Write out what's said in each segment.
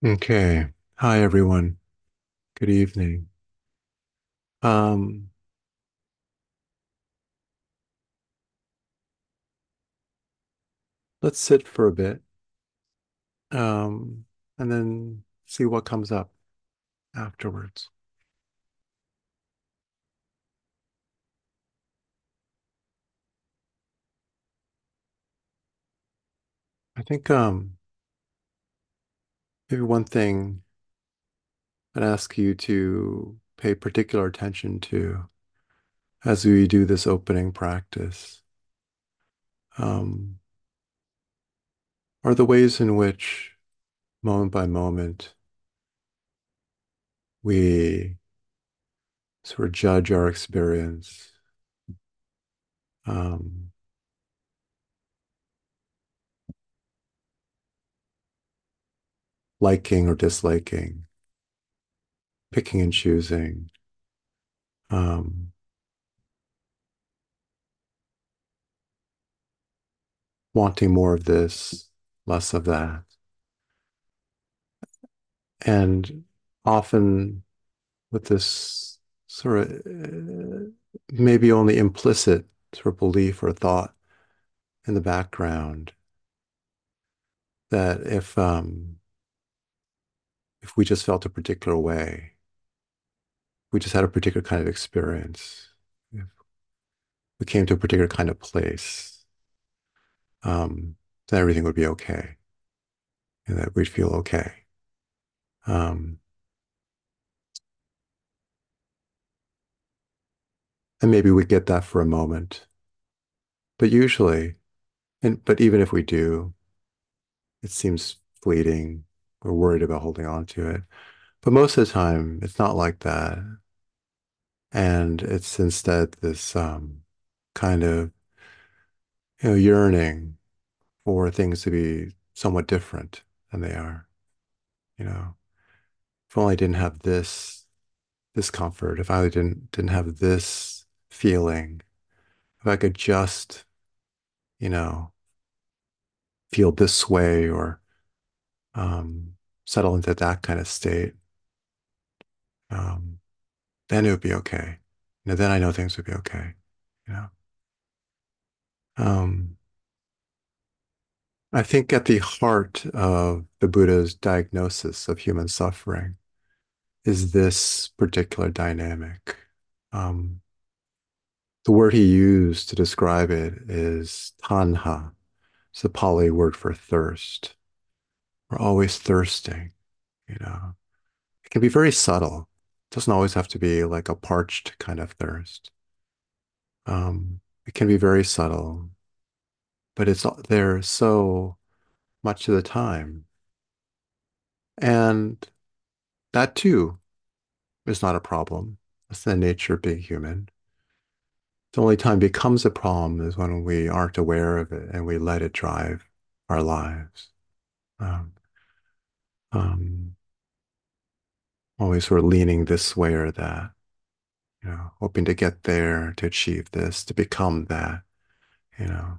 Okay. Hi, everyone. Good evening. Um, let's sit for a bit, and then see what comes up afterwards. I think maybe one thing I'd ask you to pay particular attention to as we do this opening practice um, are the ways in which, moment by moment, we sort of judge our experience, um, liking or disliking, picking and choosing. Um, Wanting more of this, less of that. And often with this sort of maybe only implicit sort of belief or thought in the background that if we just felt a particular way, we just had a particular kind of experience, if we came to a particular kind of place, then everything would be okay and that we'd feel okay. Um, and maybe we get that for a moment, but usually, but even if we do, it seems fleeting. We're worried about holding on to it. But most of the time, it's not like that. And it's instead this kind of yearning for things to be somewhat different than they are. You know, if only I didn't have this comfort, if I didn't have this feeling, if I could just, you know, feel this way or um, settle into that kind of state, um, then it would be okay. Then I know things would be okay. You know, um, I think at the heart of the Buddha's diagnosis of human suffering is this particular dynamic. Um, the word he used to describe it is tanha. It's the Pali word for thirst. We're always thirsting, you know. It can be very subtle. It doesn't always have to be like a parched kind of thirst. It can be very subtle, but it's there so much of the time. And that too is not a problem. That's the nature of being human. The only time it becomes a problem is when we aren't aware of it and we let it drive our lives. Um, um, Always sort of leaning this way or that, hoping to get there, to achieve this, to become that, you know.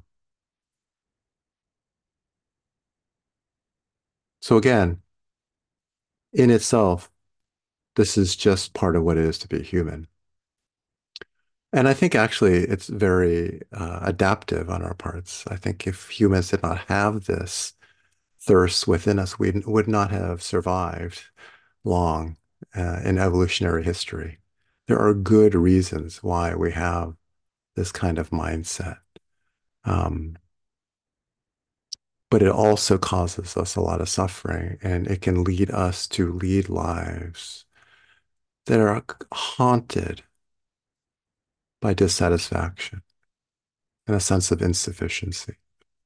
So again, in itself, this is just part of what it is to be human. And I think actually it's very adaptive on our parts. I think if humans did not have this thirst within us, we would not have survived long in evolutionary history. There are good reasons why we have this kind of mindset. Um, but it also causes us a lot of suffering, and it can lead us to lead lives that are haunted by dissatisfaction and a sense of insufficiency.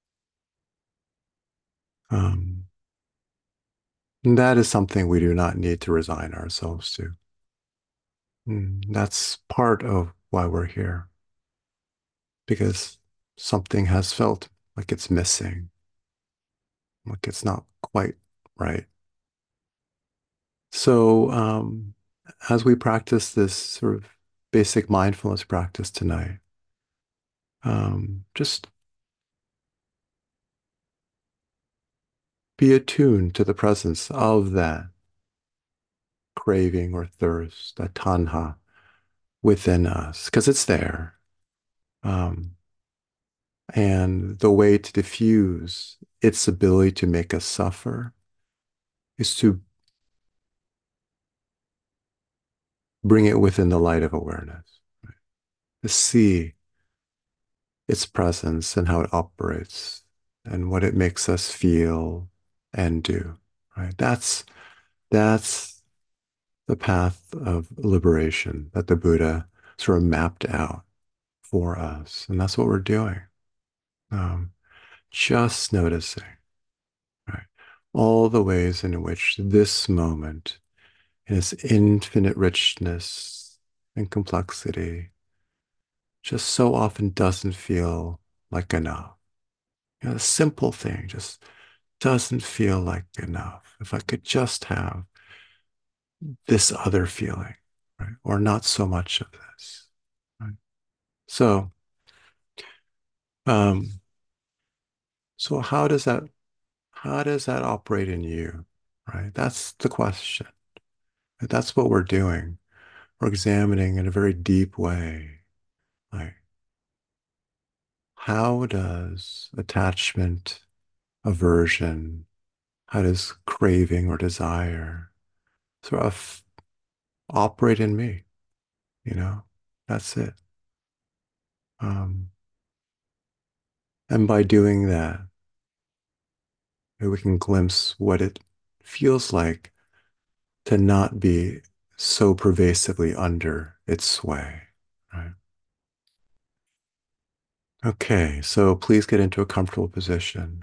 Um, and that is something we do not need to resign ourselves to. That's part of why we're here, because something has felt like it's missing, like it's not quite right. So, as we practice this sort of basic mindfulness practice tonight, just Be attuned to the presence of that craving or thirst, that tanha within us, because it's there. Um, and the way to diffuse its ability to make us suffer is to bring it within the light of awareness, to see its presence and how it operates and what it makes us feel and do. Right? That's the path of liberation that the Buddha sort of mapped out for us, and that's what we're doing. Um, just noticing, right, all the ways in which this moment, in its infinite richness and complexity, just so often doesn't feel like enough. You know, a simple thing just doesn't feel like enough. If I could just have this other feeling, right? Or not so much of this. Right? So, um, so how does that operate in you? Right? That's the question. That's what we're doing. We're examining in a very deep way. Like, how does attachment, aversion, how does craving or desire sort of operate in me? You know, that's it. Um, and by doing that, maybe we can glimpse what it feels like to not be so pervasively under its sway. Right? Okay, so please get into a comfortable position.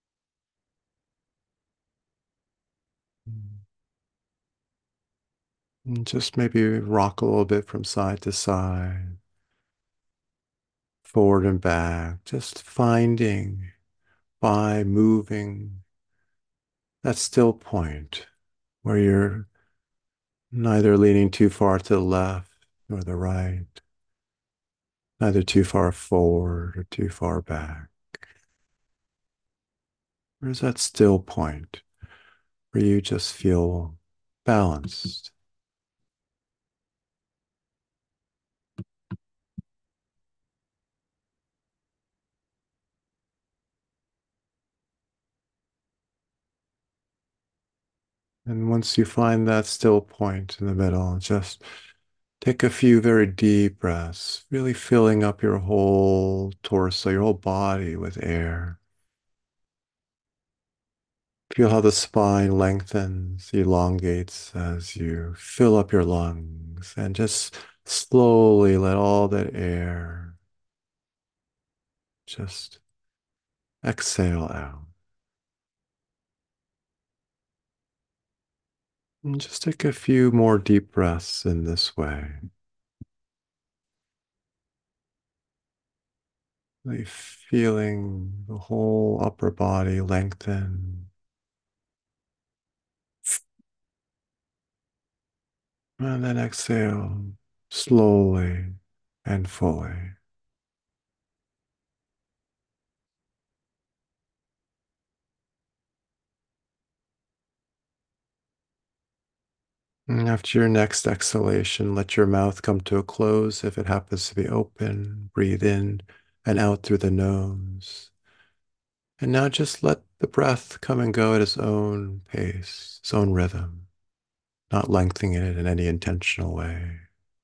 And just maybe rock a little bit from side to side, forward and back, just finding by moving that still point where you're neither leaning too far to the left nor the right, neither too far forward or too far back. There's that still point where you just feel balanced. And once you find that still point in the middle, just take a few very deep breaths, really filling up your whole torso, your whole body with air. Feel how the spine lengthens, elongates as you fill up your lungs, and just slowly let all that air just exhale out. And just take a few more deep breaths in this way. Really feeling the whole upper body lengthen. And then exhale slowly and fully. And after your next exhalation, let your mouth come to a close if it happens to be open. Breathe in and out through the nose. And now just let the breath come and go at its own pace, its own rhythm, not lengthening it in any intentional way.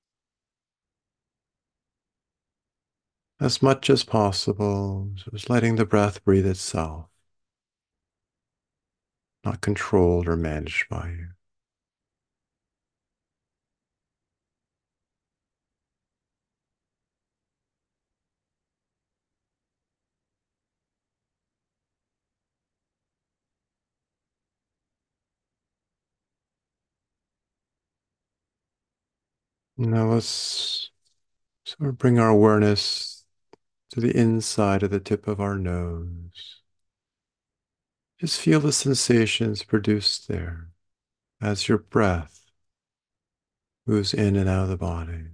As much as possible, just letting the breath breathe itself, not controlled or managed by you. Now let's sort of bring our awareness to the inside of the tip of our nose. Just feel the sensations produced there as your breath moves in and out of the body.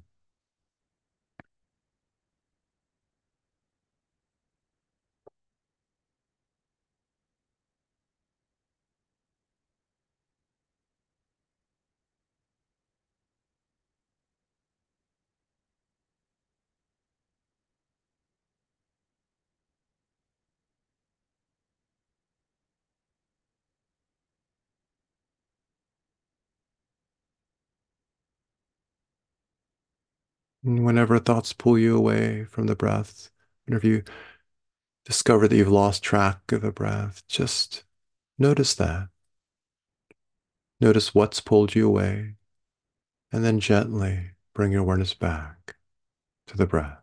And whenever thoughts pull you away from the breath, whenever you discover that you've lost track of the breath, just notice that. Notice what's pulled you away, and then gently bring your awareness back to the breath.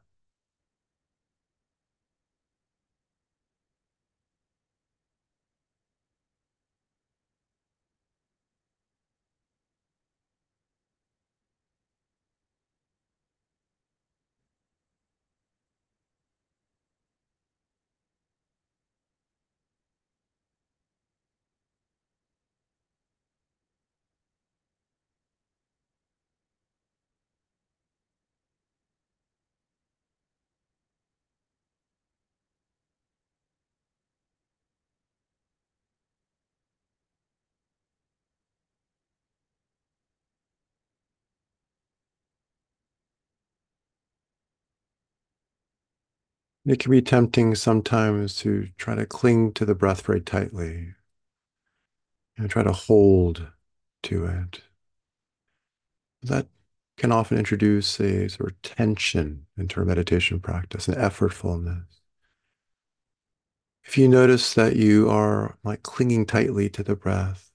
It can be tempting sometimes to try to cling to the breath very tightly and try to hold to it. That can often introduce a sort of tension into our meditation practice, an effortfulness. If you notice that you are like clinging tightly to the breath,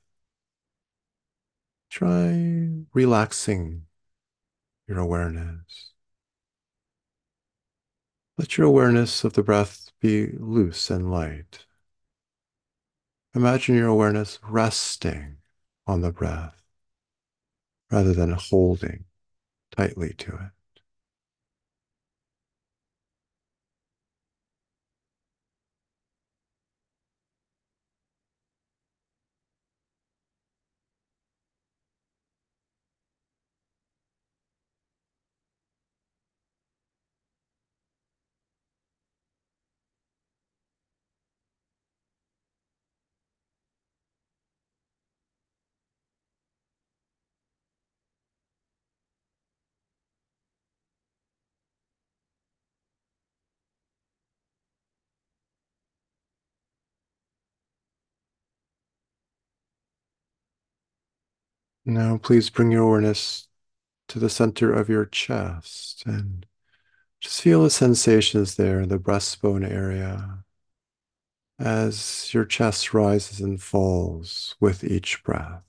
try relaxing your awareness. Let your awareness of the breath be loose and light. Imagine your awareness resting on the breath rather than holding tightly to it. Now, please bring your awareness to the center of your chest and just feel the sensations there in the breastbone area as your chest rises and falls with each breath.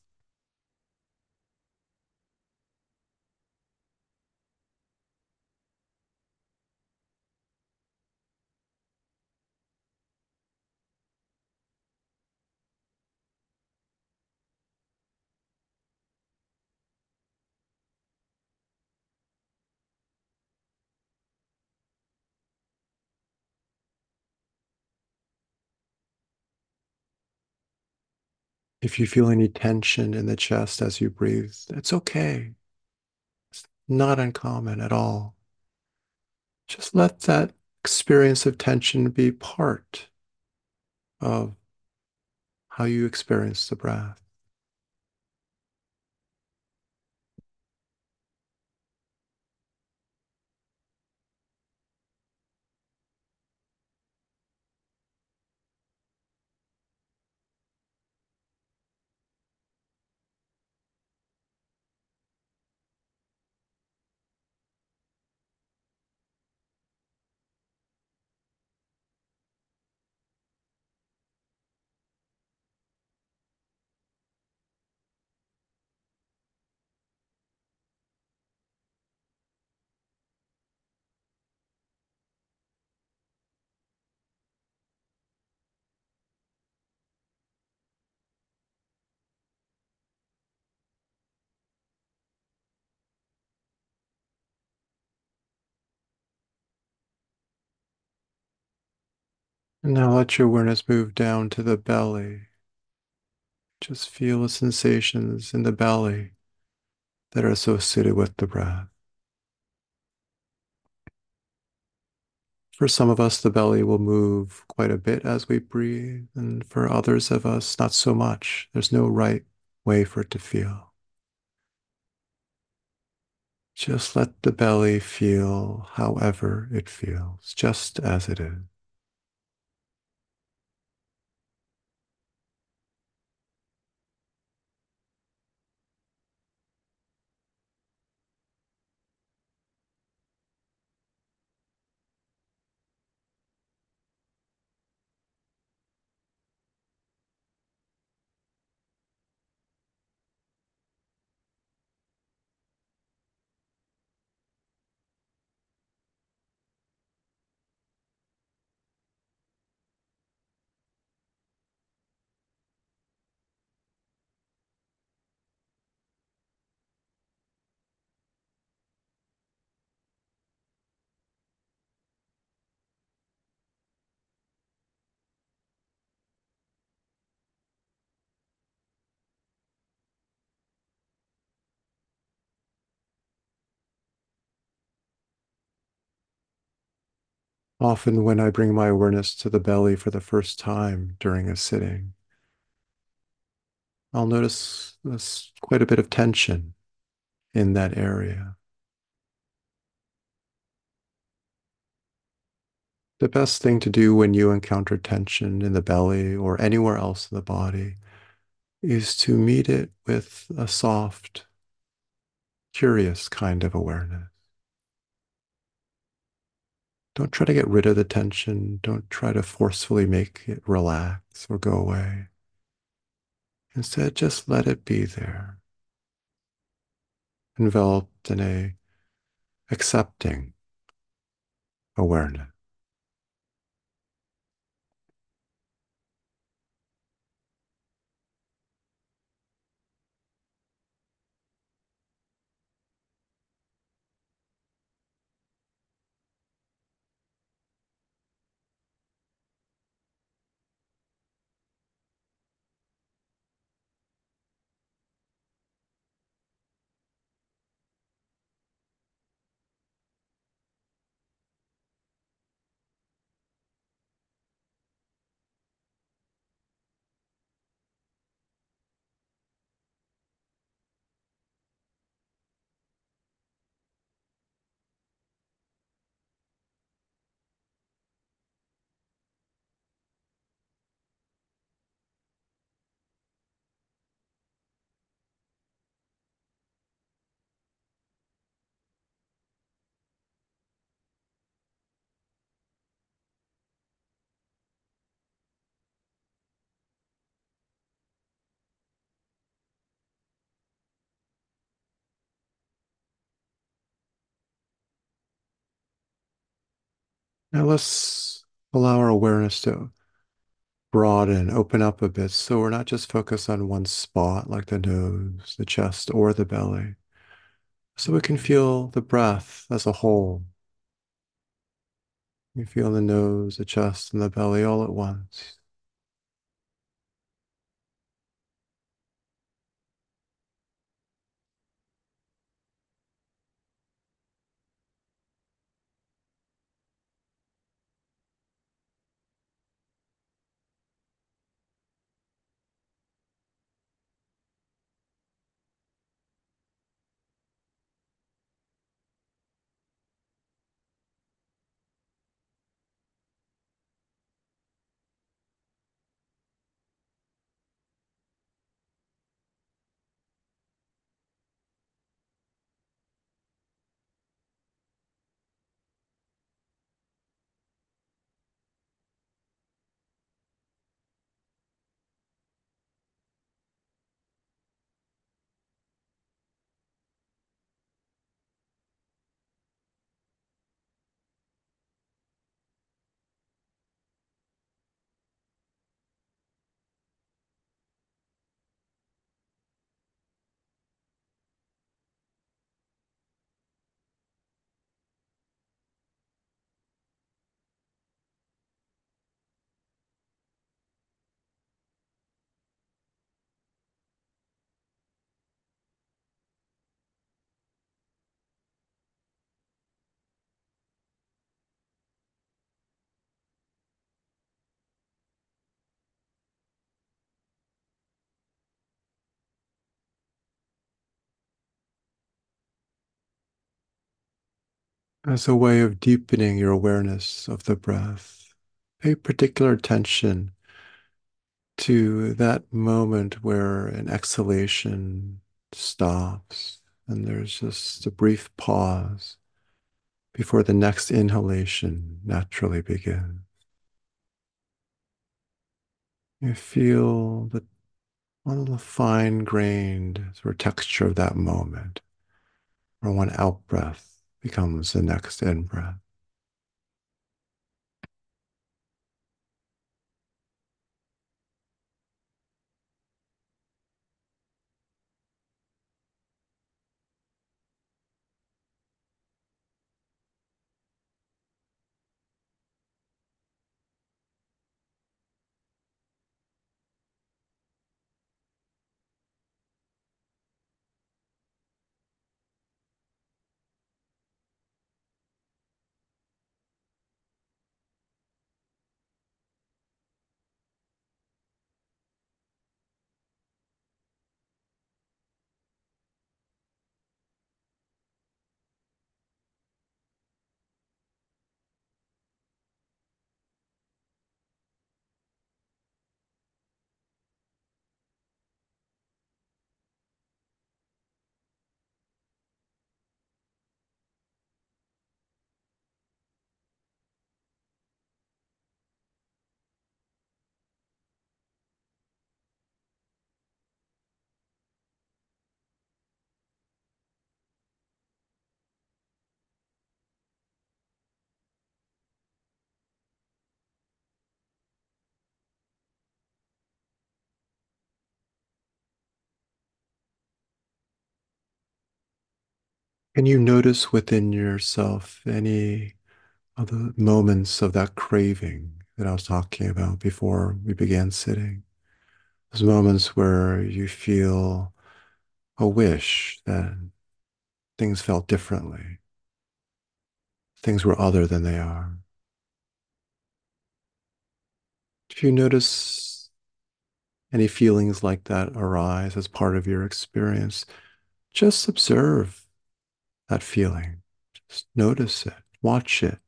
If you feel any tension in the chest as you breathe, it's okay. It's not uncommon at all. Just let that experience of tension be part of how you experience the breath. And now let your awareness move down to the belly. Just feel the sensations in the belly that are associated with the breath. For some of us, the belly will move quite a bit as we breathe, and for others of us, not so much. There's no right way for it to feel. Just let the belly feel however it feels, just as it is. Often, when I bring my awareness to the belly for the first time during a sitting, I'll notice there's quite a bit of tension in that area. The best thing to do when you encounter tension in the belly or anywhere else in the body is to meet it with a soft, curious kind of awareness. Don't try to get rid of the tension. Don't try to forcefully make it relax or go away. Instead, just let it be there, enveloped in a accepting awareness. Now let's allow our awareness to broaden, open up a bit so we're not just focused on one spot like the nose, the chest, or the belly. So we can feel the breath as a whole. You feel the nose, the chest, and the belly all at once. As a way of deepening your awareness of the breath, pay particular attention to that moment where an exhalation stops and there's just a brief pause before the next inhalation naturally begins. You feel the one little fine-grained sort of texture of that moment, where one out-breath becomes the next in-breath. Can you notice within yourself any of the moments of that craving that I was talking about before we began sitting? Those moments where you feel a wish that things felt differently, things were other than they are. If you notice any feelings like that arise as part of your experience, just observe that feeling. Just notice it, watch it,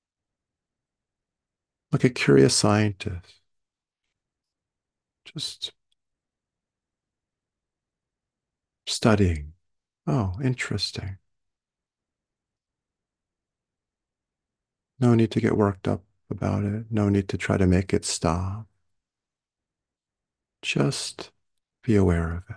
like a curious scientist, just studying. Oh, interesting. No need to get worked up about it. No need to try to make it stop. Just be aware of it.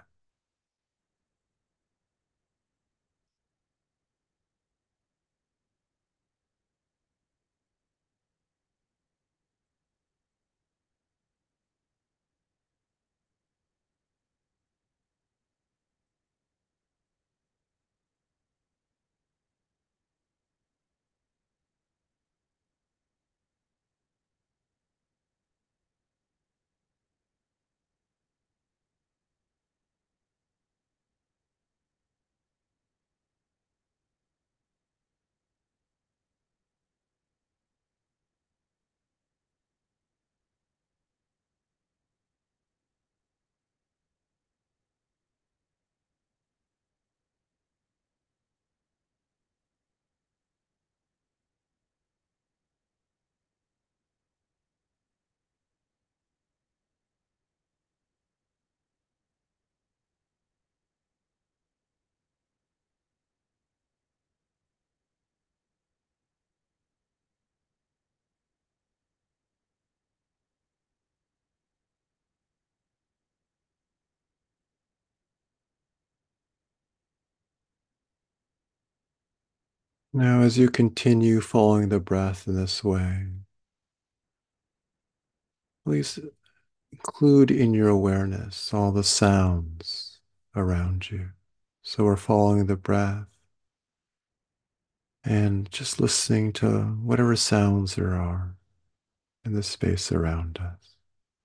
Now, as you continue following the breath in this way, please include in your awareness all the sounds around you. So we're following the breath and just listening to whatever sounds there are in the space around us.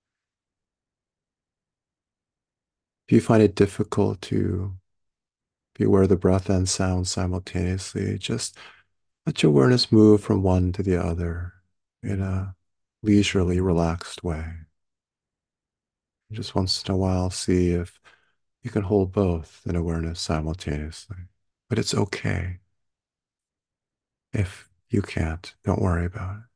If you find it difficult to be aware of the breath and sound simultaneously, just let your awareness move from one to the other in a leisurely, relaxed way. Just once in a while, see if you can hold both in awareness simultaneously. But it's okay if you can't. Don't worry about it.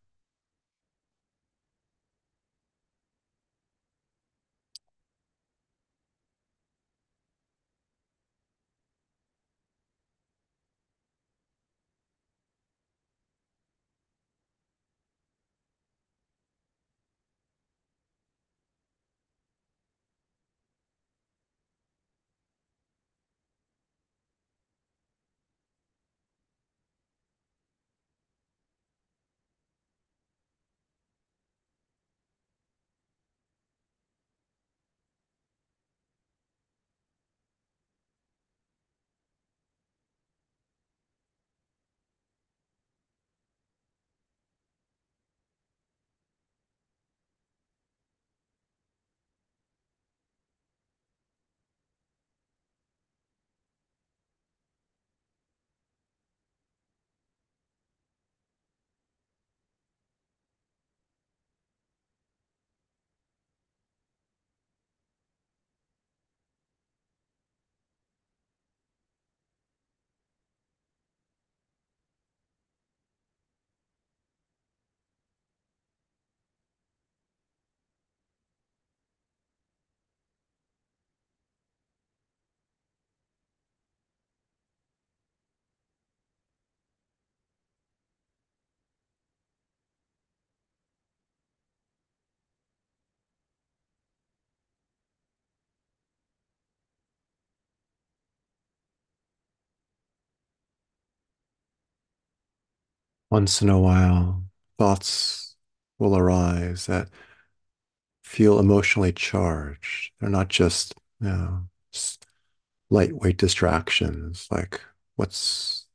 Once in a while, thoughts will arise that feel emotionally charged. They're not just, lightweight distractions like what's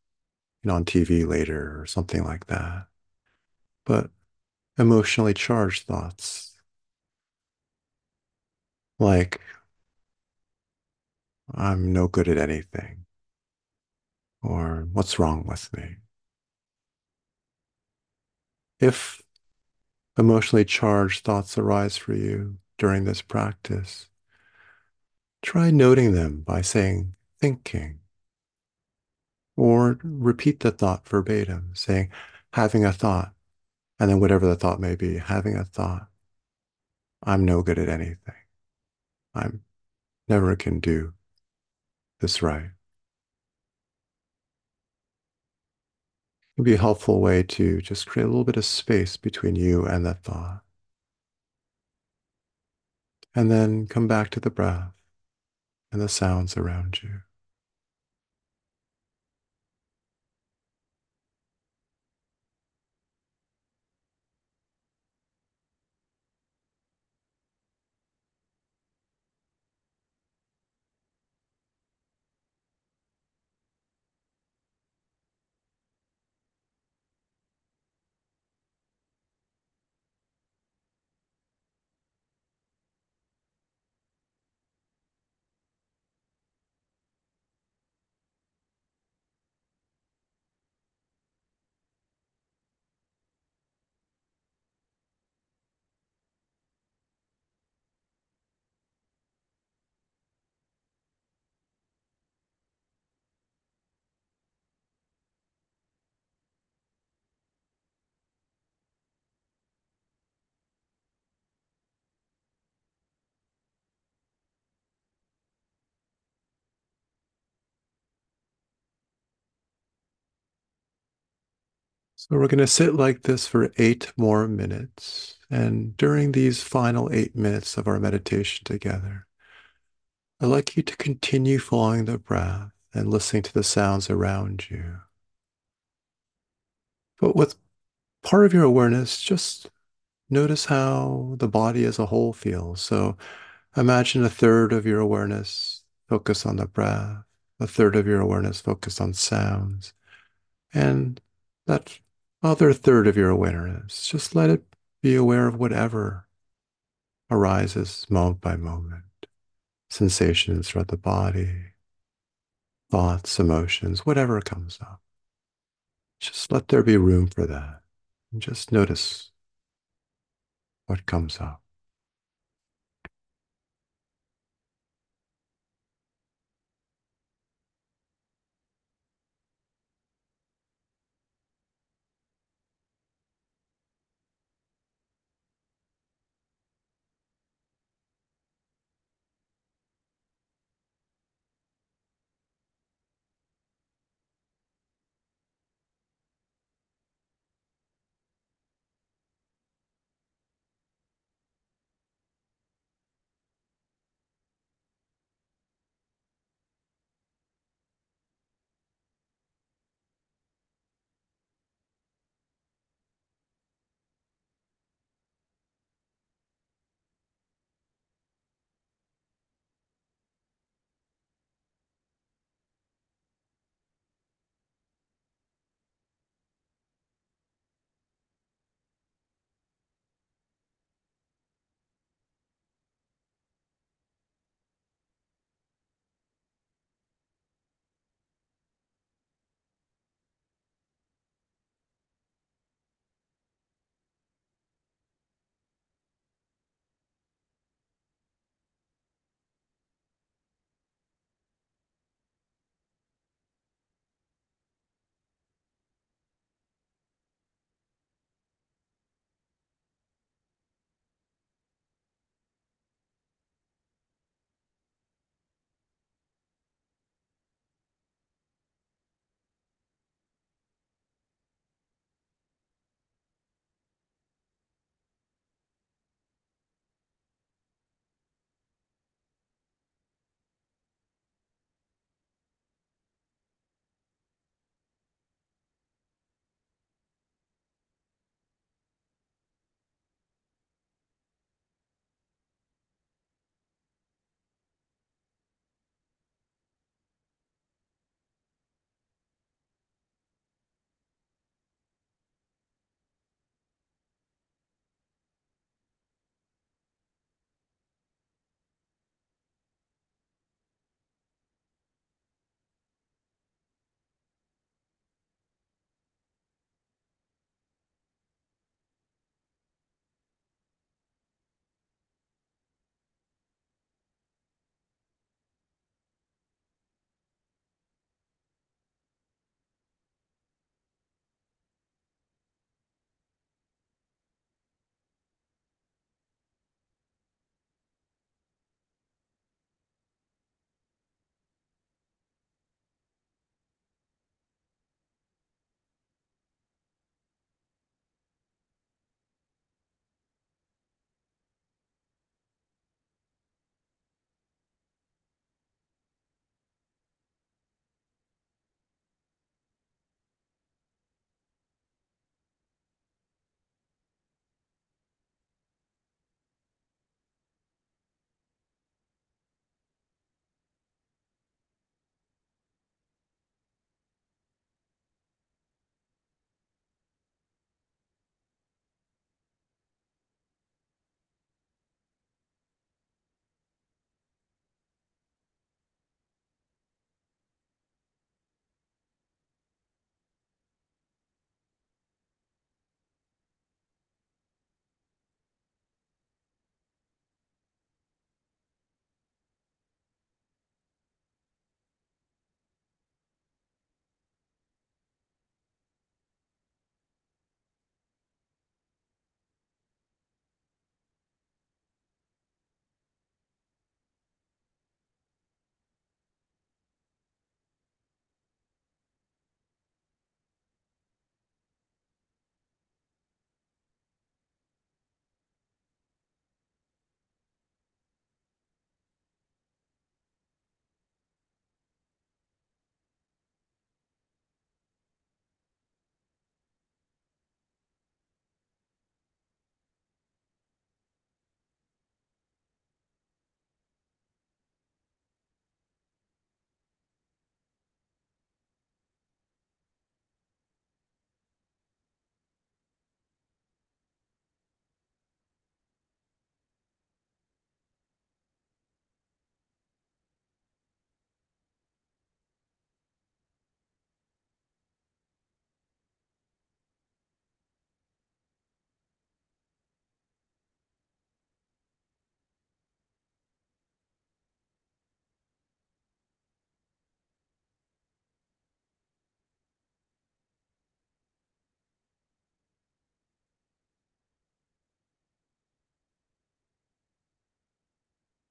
on TV later or something like that. But emotionally charged thoughts like, I'm no good at anything, or what's wrong with me? If emotionally charged thoughts arise for you during this practice, try noting them by saying thinking, or repeat the thought verbatim, saying having a thought, and then whatever the thought may be, having a thought, I'm no good at anything. I'm never can do this right. It would be a helpful way to just create a little bit of space between you and that thought. And then come back to the breath and the sounds around you. So we're going to sit like this for 8 more minutes. And during these final 8 minutes of our meditation together, I'd like you to continue following the breath and listening to the sounds around you. But with part of your awareness, just notice how the body as a whole feels. So imagine a third of your awareness focus on the breath, a third of your awareness focus on sounds, and that other third of your awareness, just let it be aware of whatever arises moment by moment, sensations throughout the body, thoughts, emotions, whatever comes up. Just let there be room for that. And just notice what comes up.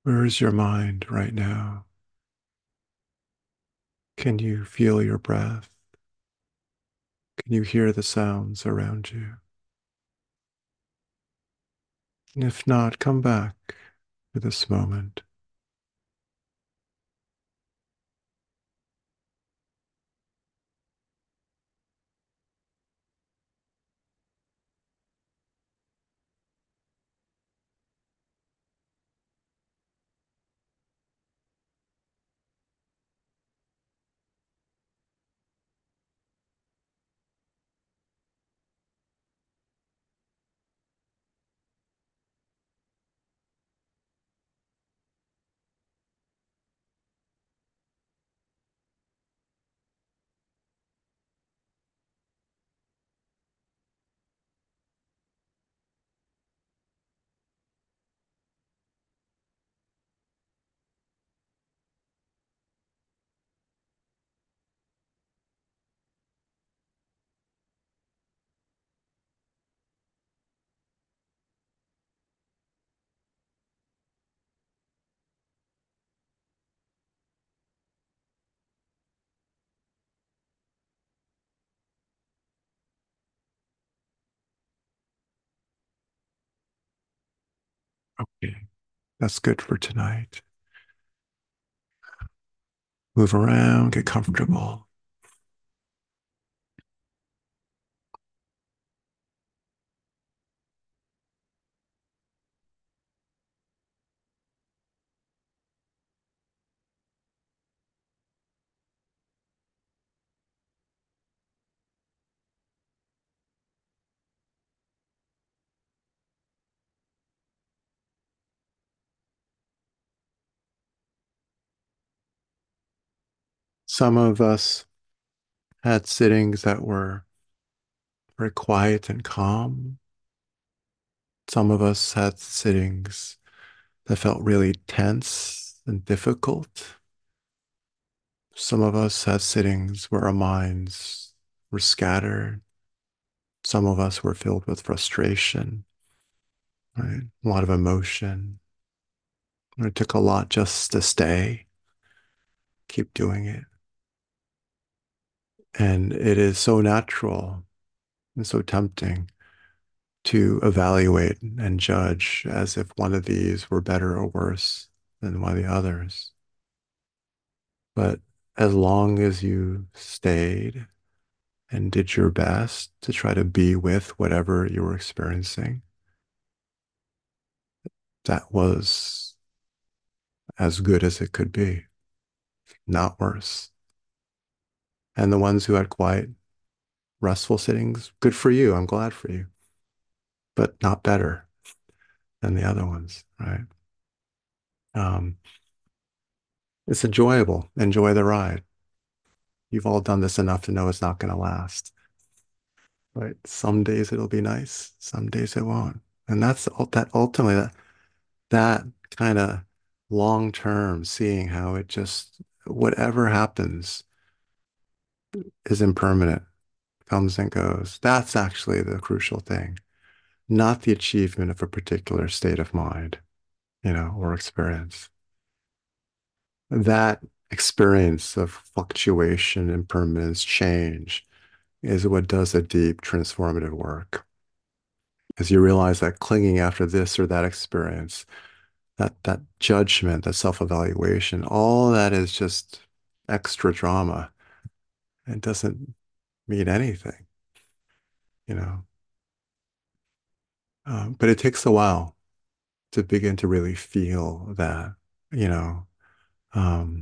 Where is your mind right now? Can you feel your breath? Can you hear the sounds around you? And if not, come back to this moment. Okay, that's good for tonight. Move around, get comfortable. Some of us had sittings that were very quiet and calm. Some of us had sittings that felt really tense and difficult. Some of us had sittings where our minds were scattered. Some of us were filled with frustration, right? A lot of emotion. It took a lot just to stay, keep doing it. And it is so natural and so tempting to evaluate and judge as if one of these were better or worse than one of the others. But as long as you stayed and did your best to try to be with whatever you were experiencing, that was as good as it could be, not worse. And the ones who had quiet, restful sittings, good for you. I'm glad for you, but not better than the other ones, right? Um, it's enjoyable. Enjoy the ride. You've all done this enough to know it's not going to last, right? Some days it'll be nice, some days it won't. And that ultimately that kind of long term seeing how it just whatever happens is impermanent, comes and goes. That's actually the crucial thing, not the achievement of a particular state of mind, or experience. That experience of fluctuation, impermanence, change is what does a deep transformative work. As you realize that clinging after this or that experience, that judgment, that self-evaluation, all that is just extra drama. It doesn't mean anything, you know. But it takes a while to begin to really feel that, you know. Um,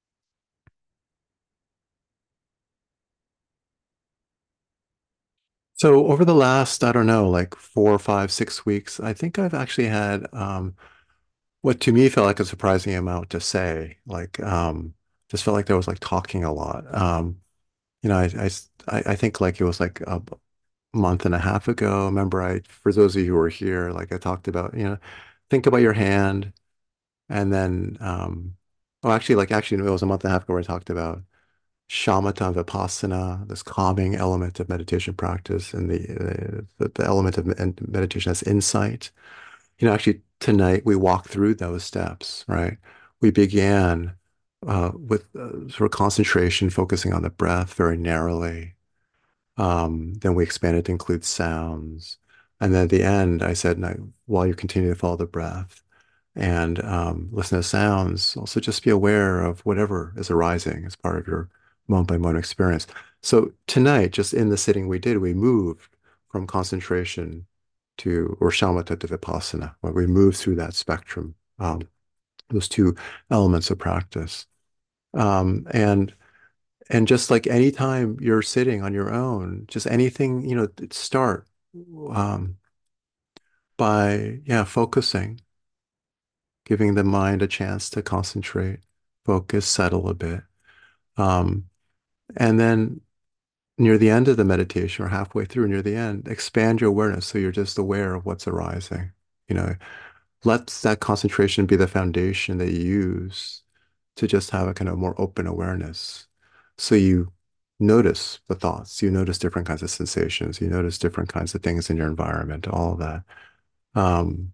so over the last, I don't know, like 4, 5, 6 weeks, I think I've actually had what to me felt like a surprising amount to say. Like, just felt like there was like talking a lot. I think like it was like a month and a half ago. Remember, for those of you who were here, like I talked about, think about your hand, and then, oh, actually, no, it was a month and a half ago where I talked about shamatha vipassana, this calming element of meditation practice, and the element of meditation as insight. Actually, tonight we walked through those steps, right? We began with sort of concentration, focusing on the breath very narrowly. Then we expanded to include sounds. And then at the end, I said, "Now, while you continue to follow the breath and listen to sounds, also just be aware of whatever is arising as part of your moment by moment experience." So tonight, just in the sitting we did, we moved from concentration or shamatha to vipassana, where we moved through that spectrum, those two elements of practice. And just like anytime you're sitting on your own, just anything, start um, by, yeah, focusing, giving the mind a chance to concentrate, focus, settle a bit. Um, and then near the end of the meditation or halfway through, near the end, expand your awareness so you're just aware of what's arising. You know, let that concentration be the foundation that you use to just have a kind of more open awareness. So you notice the thoughts, you notice different kinds of sensations, you notice different kinds of things in your environment, all of that. Um,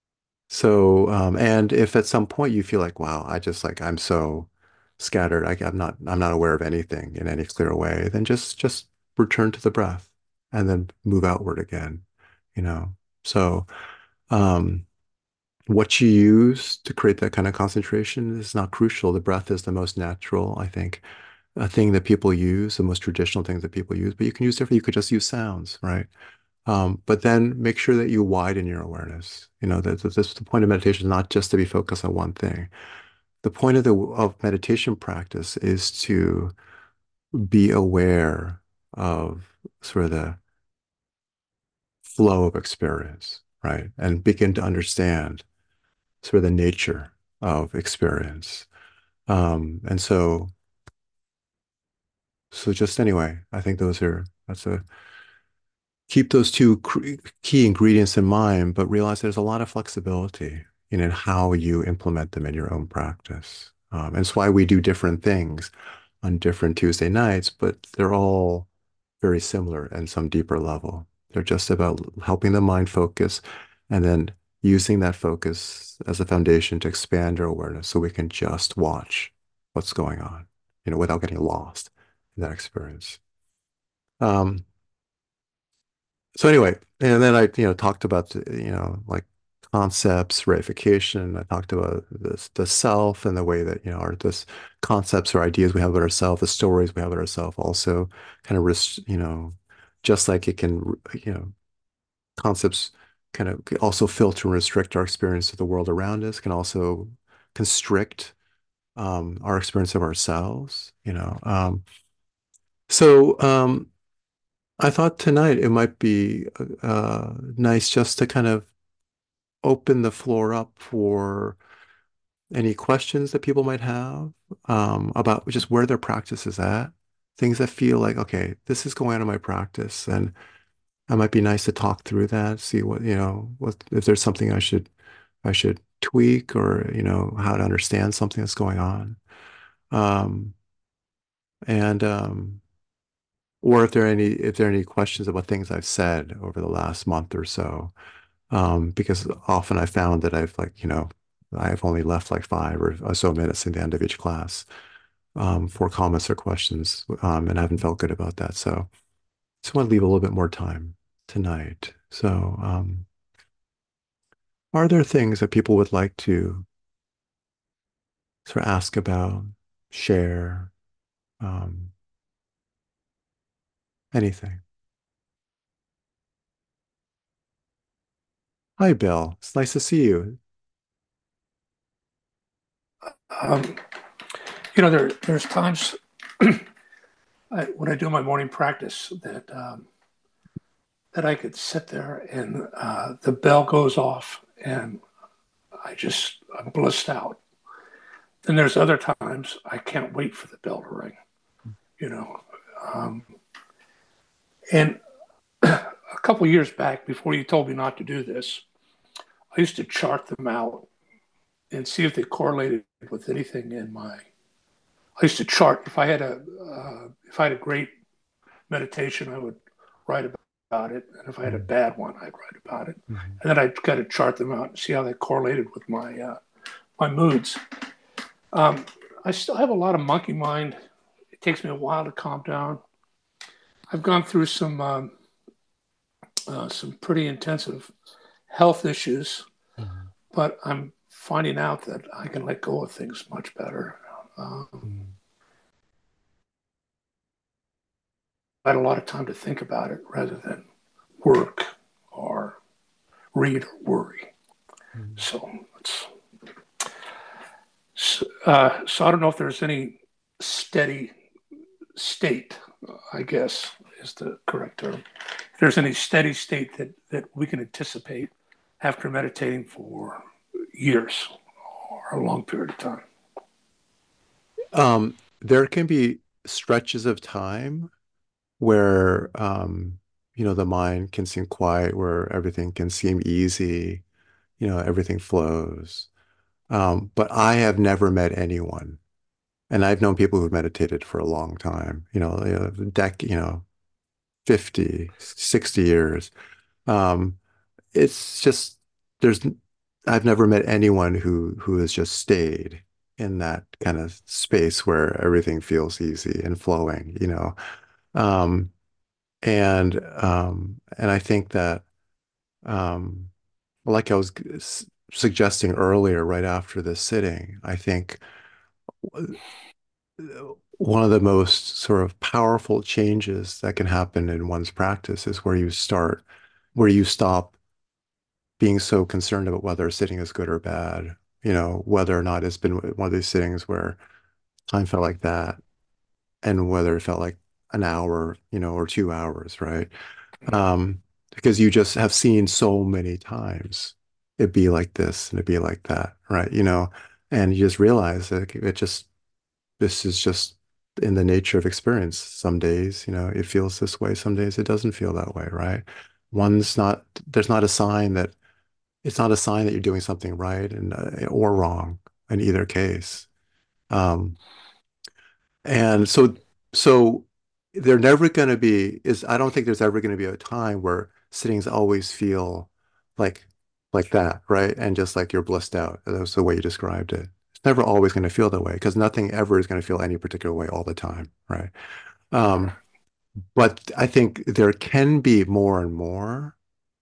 and if at some point you feel like, wow, I'm so scattered, I'm not aware of anything in any clear way, then just return to the breath and then move outward again, you know. So, um, what you use to create that kind of concentration is not crucial. The breath is the most natural, I think, a thing that people use, the most traditional things that people use, but you can use different, you could just use sounds, right? But then make sure that you widen your awareness. The point of meditation is not just to be focused on one thing. The point of meditation practice is to be aware of sort of the flow of experience, right? And begin to understand sort of the nature of experience. And so just anyway, I think that's a keep those two key ingredients in mind, but realize there's a lot of flexibility in how you implement them in your own practice. And it's why we do different things on different Tuesday nights, but they're all very similar in some deeper level. They're just about helping the mind focus and then using that focus as a foundation to expand our awareness so we can just watch what's going on, without getting lost in that experience. Um, so anyway, and then I, talked about, like concepts, reification. I talked about the self and the way that, our this concepts or ideas we have about ourselves, the stories we have about ourselves also kind of just like it can, concepts kind of also filter and restrict our experience of the world around us, can also constrict our experience of ourselves. So I thought tonight it might be nice just to kind of open the floor up for any questions that people might have about just where their practice is at, things that feel like, okay, this is going on in my practice, and it might be nice to talk through that, see what if there's something I should tweak or how to understand something that's going on, um, and or if there are any questions about things I've said over the last month or so. Because often I found that I've only left like 5 or so minutes at the end of each class for comments or questions, and I haven't felt good about that. So just want to leave a little bit more time tonight. So, are there things that people would like to sort of ask about, share, um, anything? Hi, Bill. It's nice to see you. Um, there's times when I do my morning practice that I could sit there and the bell goes off and I'm blissed out. Then there's other times I can't wait for the bell to ring, you know. Um, and a couple years back, before you told me not to do this, I used to chart them out and see if they correlated with anything in my. I used to chart if I had a great meditation, I would write about it. And if I had a Mm-hmm. bad one, I'd write about it. Mm-hmm. And then I'd kind of chart them out and see how they correlated with my moods. Um, I still have a lot of monkey mind. It takes me a while to calm down. I've gone through some pretty intensive health issues, Mm-hmm. but I'm finding out that I can let go of things much better. Um, Mm-hmm. I had a lot of time to think about it rather than work or read or worry. So it's so I don't know if there's any steady state, I guess is the correct term. If there's any steady state that we can anticipate after meditating for years or a long period of time. There can be stretches of time where the mind can seem quiet, where everything can seem easy, everything flows. But I have never met anyone, and I've known people who've meditated for a long time, 50, 60 years. Um, it's just there's I've never met anyone who has just stayed in that kind of space where everything feels easy and flowing. Um, and I think that um, like I was suggesting earlier, right after this sitting, I think one of the most sort of powerful changes that can happen in one's practice is where you stop being so concerned about whether a sitting is good or bad, whether or not it's been one of these sittings where time felt like that and whether it felt like an hour, or 2 hours, right? Because you just have seen so many times it be like this and it be like that, right? And you just realize that this is just in the nature of experience. Some days, it feels this way. Some days it doesn't feel that way, right? There's not a sign that it's not a sign that you're doing something right or wrong in either case. Um, and so they're never going to be is I don't think there's ever going to be a time where sittings always feel like like that, right? And just like you're blissed out. That's the way you described it. It's never always going to feel that way because nothing ever is going to feel any particular way all the time, right? Um, but I think there can be more and more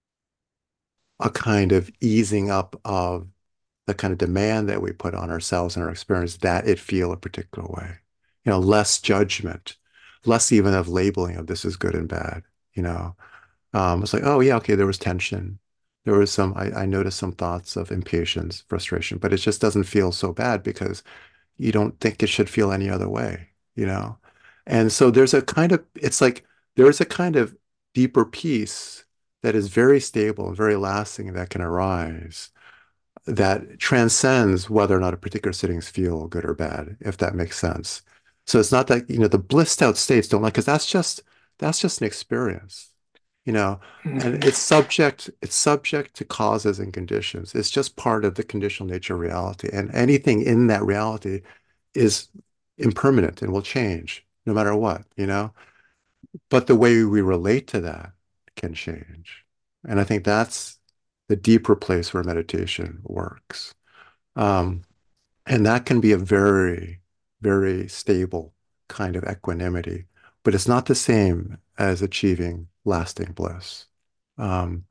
a kind of easing up of the kind of demand that we put on ourselves and our experience that it feel a particular way. Less judgment, less even of labeling of this is good and bad. You know, it's like, oh yeah, okay, there was tension. There was I noticed some thoughts of impatience, frustration, but it just doesn't feel so bad because you don't think it should feel any other way. And so it's like there is a kind of deeper peace that is very stable and very lasting that can arise that transcends whether or not a particular sittings feel good or bad, if that makes sense. So it's not that, the blissed out states don't like, because that's just an experience, you know, and Mm-hmm. it's subject to causes and conditions. It's just part of the conditional nature of reality. And anything in that reality is impermanent and will change no matter what. But the way we relate to that can change. And I think that's the deeper place where meditation works. Um, and that can be a very, very stable kind of equanimity, but it's not the same as achieving lasting bliss. Um,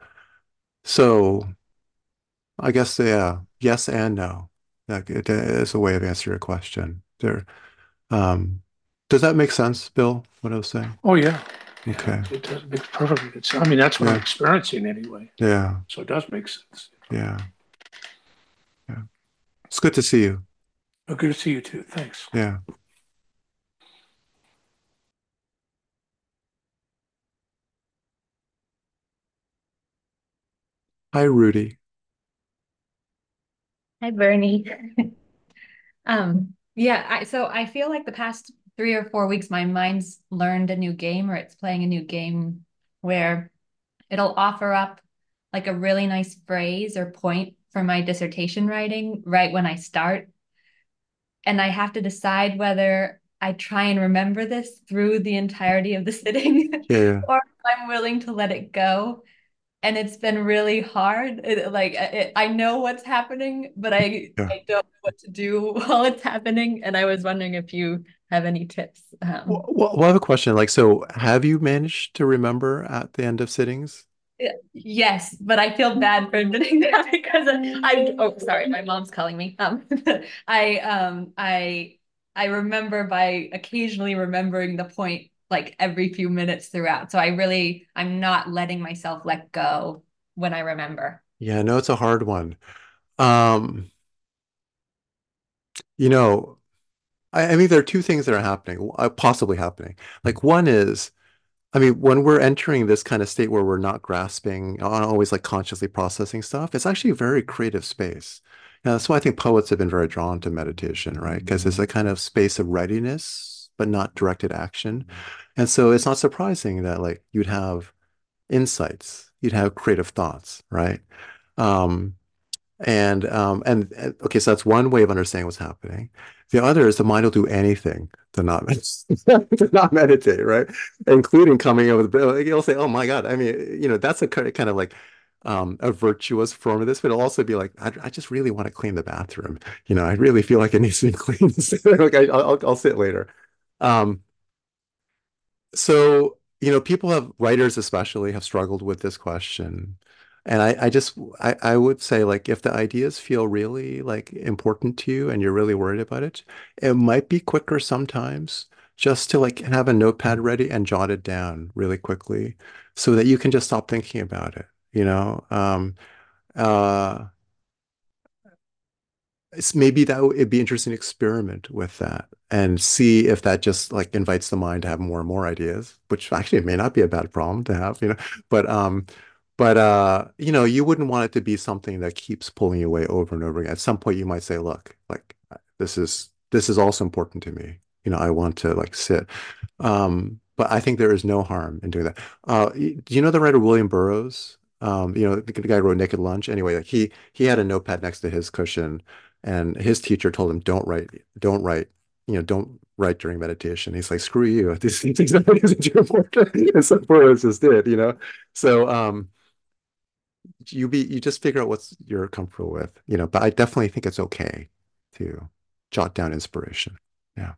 so I guess, yeah, yes and no. That is a way of answering your question. Um, does that make sense, Bill, what I was saying? Oh yeah, yeah, Okay. it does make perfectly good sense. I mean, that's what I'm Yeah. experiencing anyway, Yeah. so it does make sense. Yeah. Yeah. It's good to see you. Oh, good to see you too. Thanks. Yeah. Hi, Rudy. Hi, Bernie. Yeah, so I feel like the past 3 or 4 weeks, my mind's learned a new game or it's playing a new game where it'll offer up like a really nice phrase or point for my dissertation writing right when I start. And I have to decide whether I try and remember this through the entirety of the sitting, Yeah, yeah, or I'm willing to let it go. And it's been really hard. I know what's happening, but yeah. I don't know what to do while it's happening. And I was wondering if you have any tips. Well, I have a question. Like, so have you managed to remember at the end of sittings? Yes, but I feel bad for admitting that because oh sorry, my mom's calling me. I I remember by occasionally remembering the point like every few minutes throughout. So I'm not letting myself let go when I remember. Yeah, no, it's a hard one. Um, you know, I mean, there are two things that are happening, possibly happening. Like one is, I mean, when we're entering this kind of state where we're not grasping, not always like consciously processing stuff, it's actually a very creative space. And that's why I think poets have been very drawn to meditation, right? Because it's a kind of space of readiness, but not directed action. And so it's not surprising that like you'd have insights, you'd have creative thoughts, right? Um, and okay, so that's one way of understanding what's happening. The other is the mind will do anything to not to not meditate, right? Including coming up with like, you'll say, "Oh my God!" I mean, that's a kind of like a virtuous form of this, but it'll also be like, I just really want to clean the bathroom. I really feel like it needs to be cleaned. Like I'll sit later. Um, so, people writers especially have struggled with this question. And I would say like if the ideas feel really like important to you and you're really worried about it, it might be quicker sometimes just to like have a notepad ready and jot it down really quickly so that you can just stop thinking about it, you know? Uh, it's maybe it'd be interesting to experiment with that and see if that just like invites the mind to have more and more ideas, which actually it may not be a bad problem to have, but you wouldn't want it to be something that keeps pulling you away over and over again. At some point you might say, look, like this is also important to me. I want to like sit. But I think there is no harm in doing that. Do you know the writer William Burroughs? The guy who wrote Naked Lunch. Anyway, like he had a notepad next to his cushion, and his teacher told him, don't write during meditation. He's like, screw you. These things are isn't too important. And so Burroughs just did. So you just figure out what's you're comfortable with. But I definitely think it's okay to jot down inspiration. Yeah.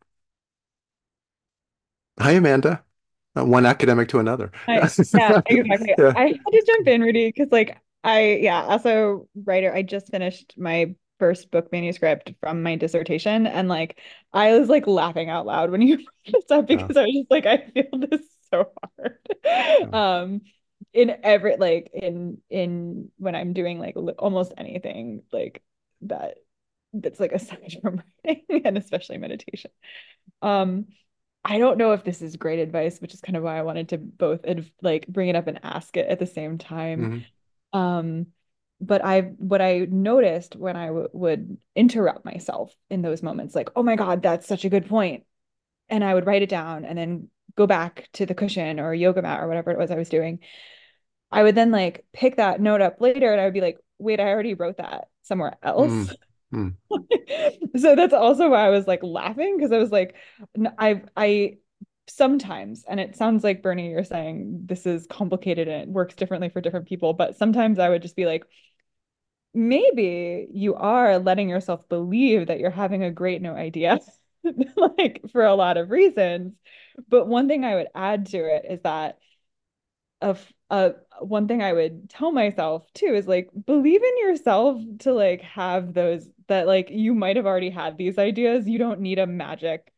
Hi, Amanda. One academic to another. Yeah, exactly. Yeah. I had to jump in, Rudy, because yeah, also writer, I just finished my first book manuscript from my dissertation, and like I was like laughing out loud when you brought this up Yeah. because I was just like, I feel this so hard. Yeah. In every like in when I'm doing like almost anything like that that's like aside from writing and especially meditation. Um, I don't know if this is great advice, which is kind of why I wanted to both like bring it up and ask it at the same time. Mhm. Um, but what I noticed when I would interrupt myself in those moments, like, oh my God, that's such a good point, and I would write it down and then go back to the cushion or yoga mat or whatever it was I was doing. I would then like pick that note up later and I would be like, wait, I already wrote that somewhere else. Mm. Mm. So that's also why I was like laughing because I was like, I sometimes, and it sounds like Bernie, you're saying this is complicated and it works differently for different people, but sometimes I would just be like, maybe you are letting yourself believe that you're having a great no idea, like for a lot of reasons. But one thing I would add to it is that of one thing I would tell myself too is like believe in yourself to like have those that like you might have already had these ideas. You don't need a magic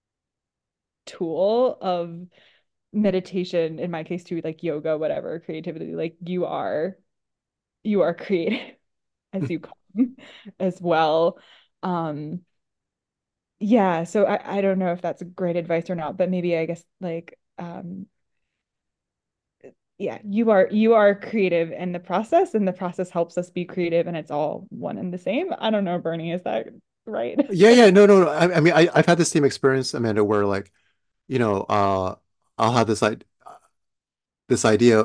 tool of meditation, in my case too, like yoga, whatever, creativity. Like you are creative as you come as well. Um yeah, so I don't know if that's great advice or not, but maybe I guess like yeah, you are creative in the process, and the process helps us be creative, and it's all one and the same. I don't know, Bernie, is that right? Yeah, yeah, no, no, no. I mean, I've had the same experience, Amanda, where like, I'll have this idea,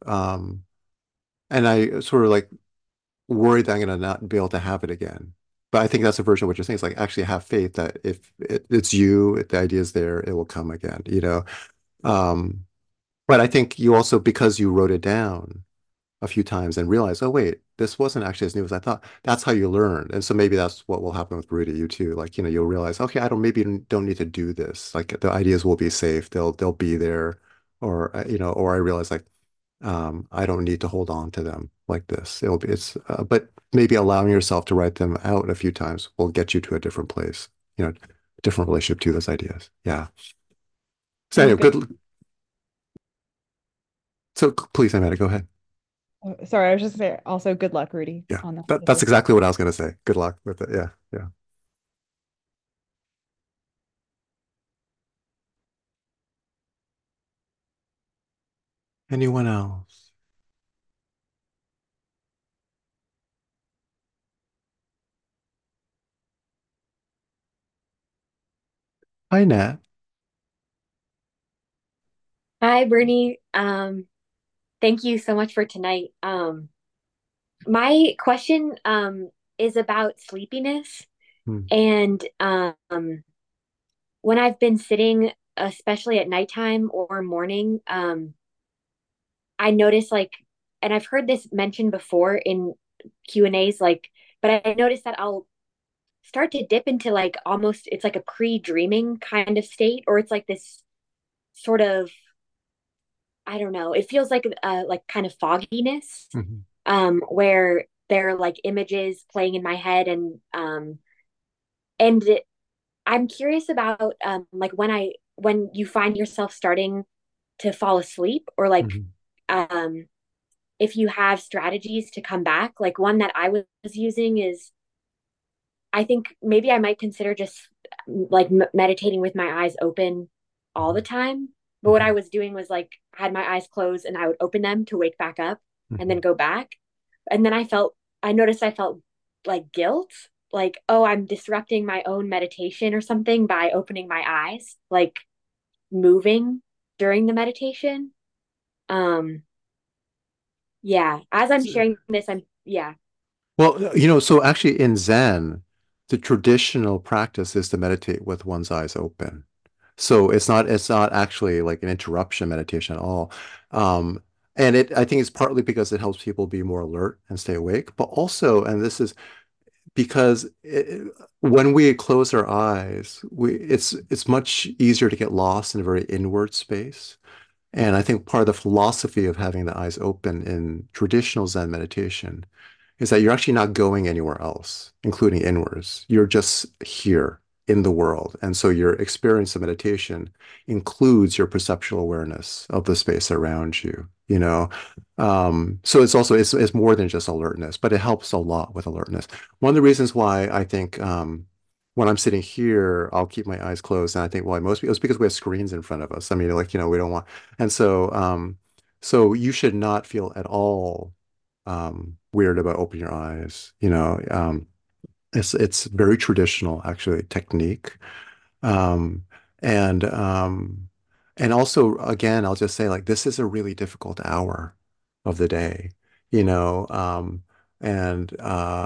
and I sort of like worried that I'm gonna not be able to have it again. But I think that's a version of what you're saying. It's like actually have faith that if it's you, if the idea is there, it will come again, you know. Um, but I think you also, because you wrote it down a few times and realized, oh wait, this wasn't actually as new as I thought. That's how you learn. And so maybe that's what will happen with Rudy, you too. Like, you know, you'll realize, okay, I don't maybe don't need to do this. Like the ideas will be safe. They'll be there. Or you know, or I realize like I don't need to hold on to them like this. It's but maybe allowing yourself to write them out a few times will get you to a different place, you know, different relationship to those ideas. Yeah. So Sounds anyway, good. good. So please, Amanda, go ahead. Sorry, I was just saying also good luck, Rudy, Yeah, on that that's paper. exactly what I was going to say. Good luck with it. Yeah, yeah. Anyone else? Hi, Nat. Hi, Bernie. Thank you so much for tonight. My question is about sleepiness. Hmm. And when I've been sitting, especially at nighttime or morning, I notice like, and I've heard this mentioned before in Q&As, like, but I noticed that I'll start to dip into like almost, it's like a pre-dreaming kind of state, or it's like this sort of, I don't know, it feels like kind of fogginess, Mhm. where there are like images playing in my head, and I'm curious about like when you find yourself starting to fall asleep, or like Mhm. um if you have strategies to come back. Like one that I was using is, I think maybe I might consider just like meditating with my eyes open all the Mhm. time. But what I Mhm. was doing was like I had my eyes closed and I would open them to wake back up and then Mhm. go back. And then I noticed I felt like guilt, like, oh, I'm disrupting my own meditation or something by opening my eyes, like moving during the meditation. Um, yeah, as I'm sharing this, yeah. Well, you know, so actually in Zen, the traditional practice is to meditate with one's eyes open. So it's not actually like an interruption meditation at all. Um, and I think it's partly because it helps people be more alert and stay awake, but also, and this is because when we close our eyes, it's much easier to get lost in a very inward space. And I think part of the philosophy of having the eyes open in traditional Zen meditation is that you're actually not going anywhere else, including inwards. You're just here in the world. And so your experience of meditation includes your perceptual awareness of the space around you, you know? So it's also, it's more than just alertness, but it helps a lot with alertness. One of the reasons why I think, when I'm sitting here, I'll keep my eyes closed. And I think why most people, it's because we have screens in front of us. I mean, like, you know, we don't want, and so you should not feel at all weird about opening your eyes. You know, it's very traditional actually technique. Um, and and also again, I'll just say like this is a really difficult hour of the day, you know, and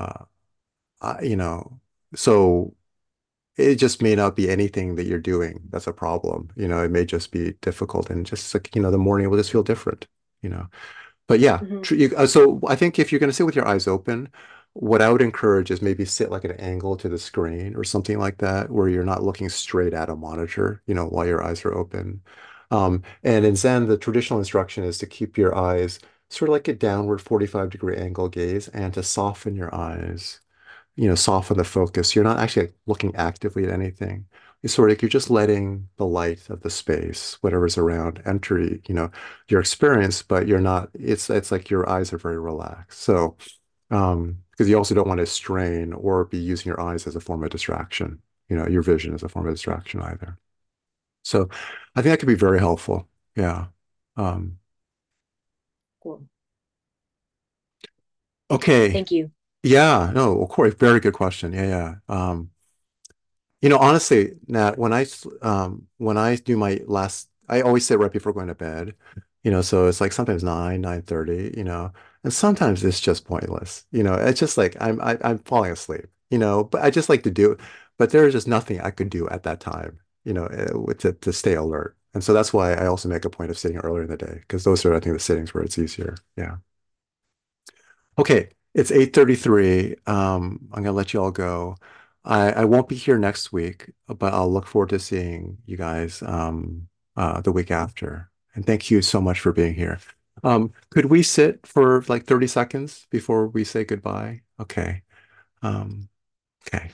you know, so it just may not be anything that you're doing that's a problem. You know, it may just be difficult and just like, you know, the morning will just feel different, you know. But yeah, Mhm. so I think if you're going to sit with your eyes open, what I would encourage is maybe sit like at an angle to the screen or something like that, where you're not looking straight at a monitor, you know, while your eyes are open. And in Zen, the traditional instruction is to keep your eyes sort of like a downward 45-degree angle gaze and to soften your eyes, you know, soften the focus. You're not actually like, looking actively at anything. It's sort of like you're just letting the light of the space, whatever's around, enter, you know, your experience, but you're not, it's like your eyes are very relaxed. So, because you also don't want to strain or be using your eyes as a form of distraction, you know, your vision as a form of distraction either. So I think that could be very helpful. Yeah. Um, Cool. okay. Thank you. Yeah, no, of course, very good question. Yeah, yeah. You know, honestly, Nat, when I do my last, I always sit right before going to bed. You know, so it's like sometimes 9:30, you know, and sometimes it's just pointless. You know, it's just like I'm falling asleep. but I just like to do, but there is just nothing I could do at that time, to stay alert. And so that's why I also make a point of sitting earlier in the day, because those are, I think, the sittings where it's easier. Yeah. Okay, it's 8:33. I'm gonna let you all go. I won't be here next week, but I'll look forward to seeing you guys the week after. And thank you so much for being here. Could we sit for like 30 seconds before we say goodbye? Okay. Um, okay.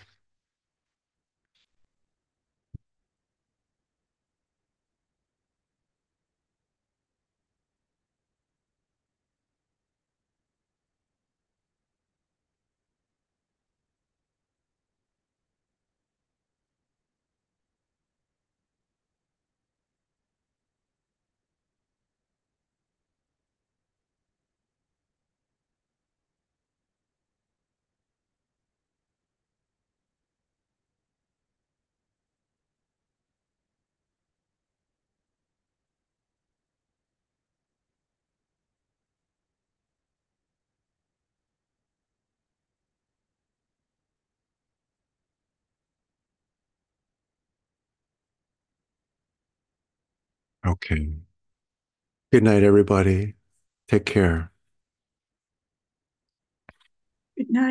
Okay. Good night, everybody. Take care. Good night.